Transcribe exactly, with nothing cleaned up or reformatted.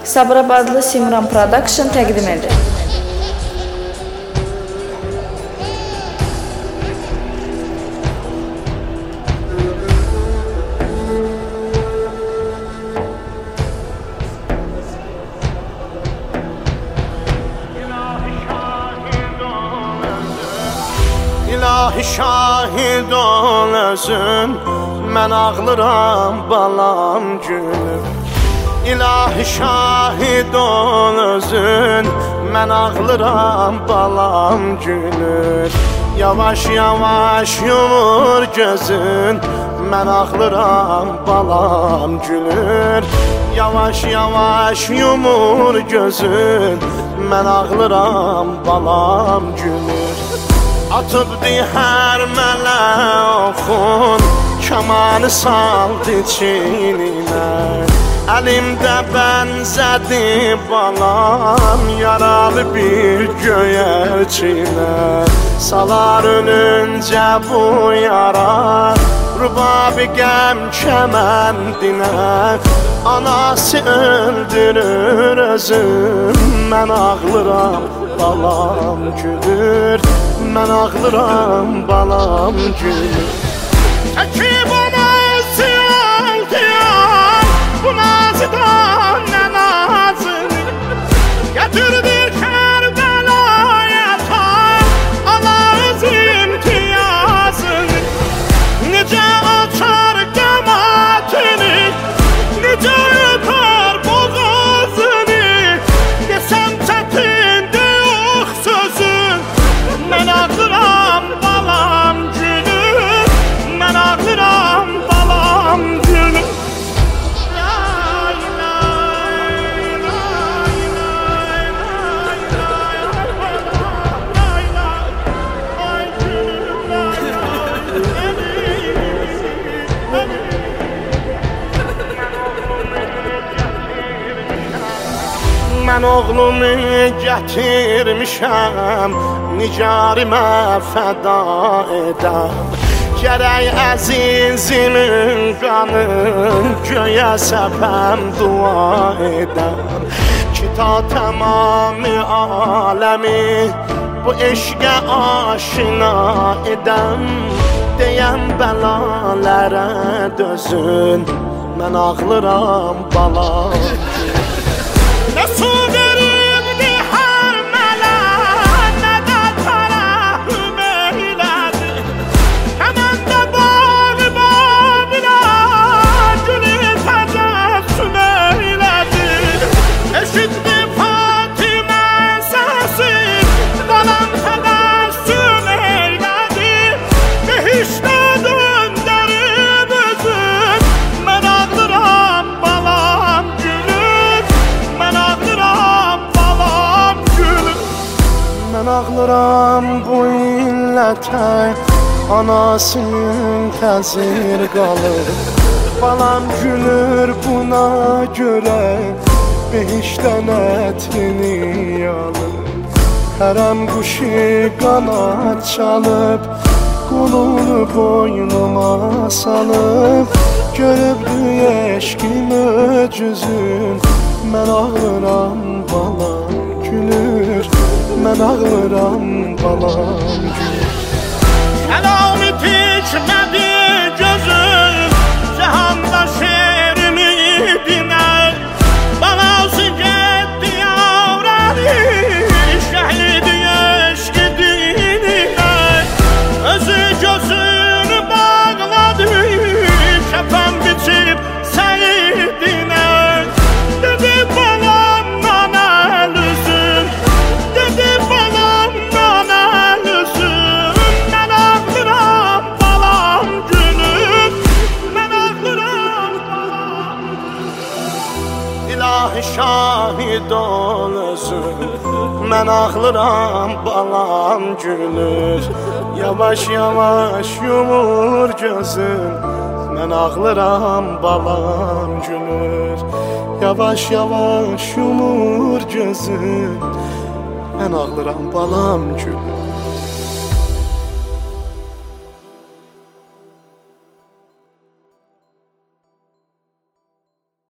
Sabirabadlı Simran Production təqdim edir. İlahi şahid ol özün, mən ağlıram balam gülüm. İlahi şahid ol özün, mən ağlıram balam gülür. Yavaş yavaş yumur gözün, mən ağlıram balam gülür. Yavaş yavaş yumur gözün, mən ağlıram balam gülür. Atıbdı hər mələ oxun, kamanı saldı çiynimə. Əlimdə bənzədi balam, yaralı bir göyərçinə. Salar ölüncə bu yara, rübabi qəm kəməndinə. Anası öldürür özüm, mən ağlıram balam gülür. Mən ağlıram balam gülür. Çəkib ona isyan diyan, bu nazıdan nə nazını. Gətirdi Kərbəlaya tar, Allah öz imtiyazını. Necə açar qəmatini, necə öpər boğazını. Desəm çətindir yox sözün, mən ağlıram balam gülür, mən ağlıram balam gülür. Lay lay lay lay lay lay lay ay gülüm lay lay. Mən oğlumu gətirmişəm, nigarimə fəda edəm. Gərək əzizimin qanın göyə səpəm, dua edəm. Ki ta tamamı aləmi bu eşqə aşina edəm. Deyəm bəlalərə dözün, mən ağlıram balam. Nə su veribdi hər mələ, nə də tərəhüm eylədi. Həmən də bari babilə, gülü təcəssüm eylədi. Eşitdi Fatimə səsi, balam təbəssüm eylədi. Behişdə döndərib özüm, mən ağlıram balam gülür. Mən ağlıram balam gülür. Mən ağlıram bu illətə, anasının təsir qalır. Balam gülür buna görə, behişdən ətini alır. Hərəm quşu qanad çalıb, qulunu boynuma salıb. Görübdü eşqin öcüzün, mən ağlıram balam gülür. Mən ağlıram balam gülür. Kəlamı tikmədi gözüm, cəhanda şeirimi dinər. Balası getdi yavrani, şəhidi eşqi dinlər. Özü gözünü bağladı, kəfən biçib səyidinə. Dedi balamdan əlüzün, dedi balamdan əlüzün. Mən ağlıram balam gülür, mən ağlıram balam gülür. İlahi şahid ol özün, mən ağlıram balam gülür. Yavaş yavaş yumur gözün, mən ağlıram balam gülür. Yavaş yavaş yumur gözün, mən ağlıram balam gülür.